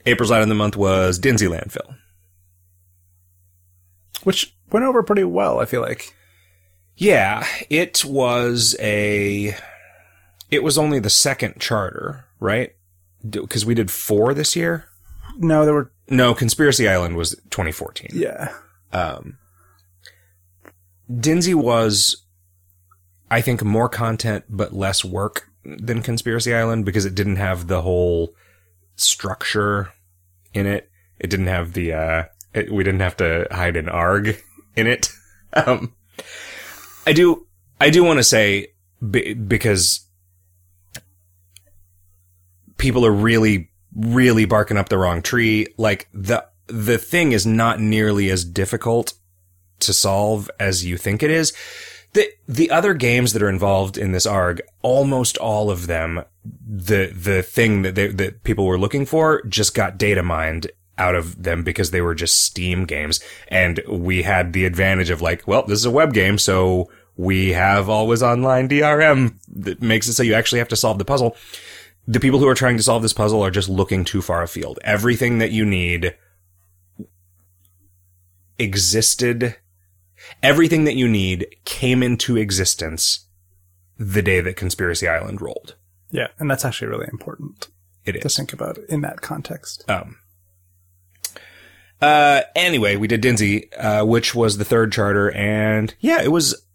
April's Item of the Month was Dinzy Landfill. Which went over pretty well, I feel like. Yeah, it was only the second charter, right? Because we did 4 this year? No, Conspiracy Island was 2014. Yeah. Dinzy was, I think, more content but less work than Conspiracy Island because it didn't have the whole structure in it. It didn't have we didn't have to hide an ARG in it. I do want to say, because people are really, really barking up the wrong tree. Like, the thing is not nearly as difficult to solve as you think it is. The other games that are involved in this ARG, almost all of them, the thing that people were looking for just got data mined out of them because they were just Steam games. And we had the advantage of like, well, this is a web game, so we have always online DRM that makes it so you actually have to solve the puzzle. The people who are trying to solve this puzzle are just looking too far afield. Everything that you need existed. Everything that you need came into existence the day that Conspiracy Island rolled. Yeah, and that's actually really important. It is. To think about it in that context. Anyway, we did Dinzy, which was the third charter, and yeah, it was